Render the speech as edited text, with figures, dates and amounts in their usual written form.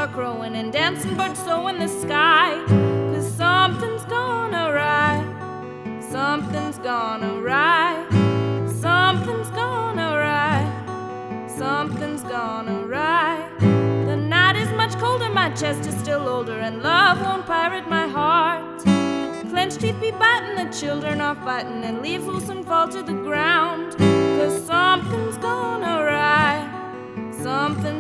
are crowing and dancing birds so in the sky. 'Cause something's gone awry. Something's gone awry. Something's gone awry. Something's gone awry. The night is much colder, my chest is still older, and love won't pirate my heart. Clenched teeth be biting, the children are fighting, and leaves will soon fall to the ground. 'Cause something's gone awry. Something